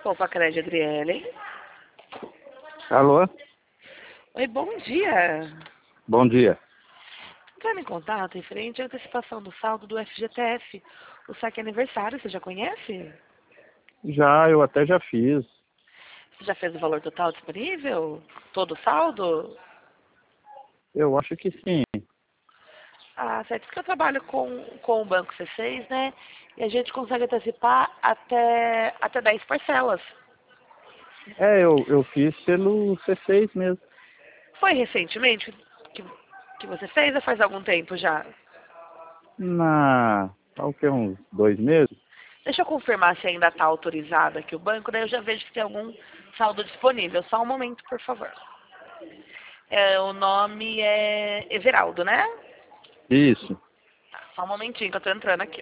Opa, Crédito Adriele. Alô? Oi, bom dia. Bom dia. Entrando em contato referente à antecipação do saldo do FGTS. O saque aniversário, você já conhece? Eu até já fiz. Você já fez o valor total disponível? Todo o saldo? Eu acho que sim. Ah, certo. Porque eu trabalho com o Banco C6, né? E a gente consegue antecipar até 10 parcelas. Eu fiz pelo C6 mesmo. Foi recentemente que você fez ou faz algum tempo já? Há o que, uns 2 meses? Deixa eu confirmar se ainda está autorizado aqui o banco, daí eu já vejo que tem algum saldo disponível. Só um momento, por favor. O nome é Everaldo, né? Isso. Tá, só um momentinho que eu tô entrando aqui.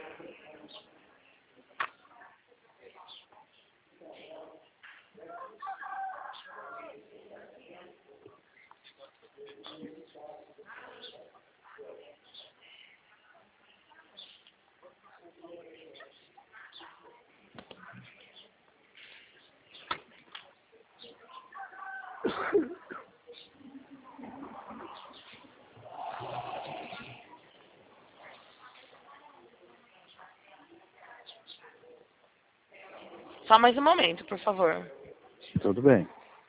Só mais um momento, por favor. Tudo bem.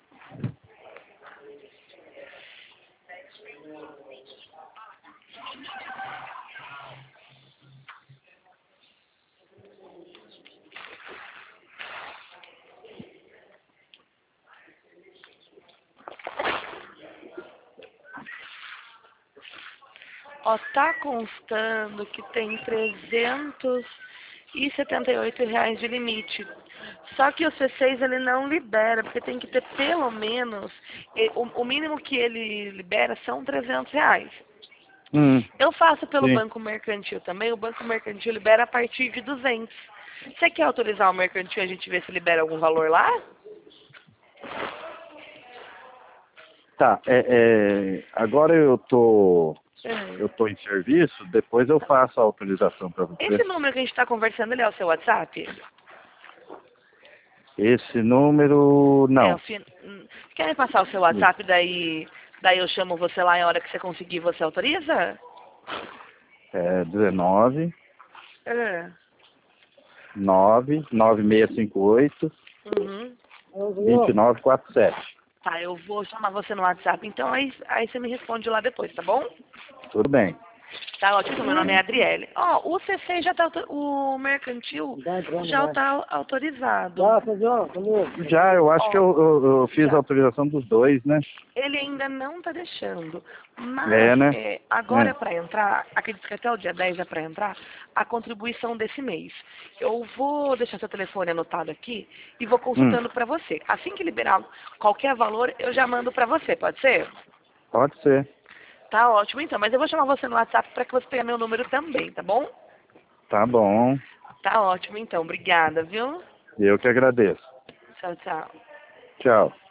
Ó, tá constando que tem R$ 378 de limite. Só que o C6 ele não libera, porque tem que ter pelo menos, o mínimo que ele libera são R$ 300. Eu faço pelo Sim. Banco Mercantil também, o Banco Mercantil libera a partir de 200. Você quer autorizar o Mercantil e a gente ver se libera algum valor lá? Tá. Agora Uhum. eu tô em serviço, depois eu faço a autorização para você. Esse número que a gente está conversando, ele é o seu WhatsApp? Esse número, É, não. Quer me passar o seu WhatsApp, daí eu chamo você lá na hora que você conseguir, você autoriza? É 19 É. 99658 Uhum. 2947. Tá, eu vou chamar você no WhatsApp, então aí você me responde lá depois, tá bom? Tudo bem. Tá ótimo, meu nome é Adriele. Ó, o CC já tá, o mercantil já tá autorizado. Eu acho que Ó, eu fiz a já. autorização dos dois, né? Ele ainda não tá deixando, mas É, né? agora é para entrar, acredito que até o dia 10 é para entrar, a contribuição desse mês. Eu vou deixar seu telefone anotado aqui e vou Hum, consultando para você. Assim que liberar qualquer valor, eu já mando para você, pode ser? pode ser. Tá ótimo então, mas eu vou chamar você no WhatsApp para que você tenha meu número também, tá bom? Tá bom. Tá ótimo então, obrigada, viu? Eu que agradeço. Tchau, tchau. Tchau.